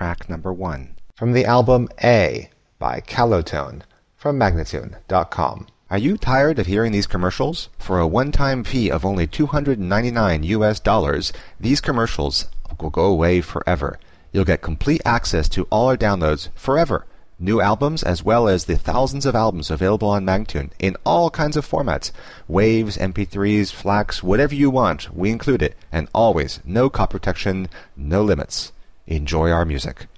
track number 1. From the album A by Calotone from Magnatune.com. Are you tired of hearing these commercials? For a one-time fee of only $299, these commercials will go away forever. You'll get complete access to all our downloads forever. New albums as well as the thousands of albums available on Magnatune in all kinds of formats. Waves, MP3s, FLACs, whatever you want, we include it. And always, no copy protection, no limits. Enjoy our music.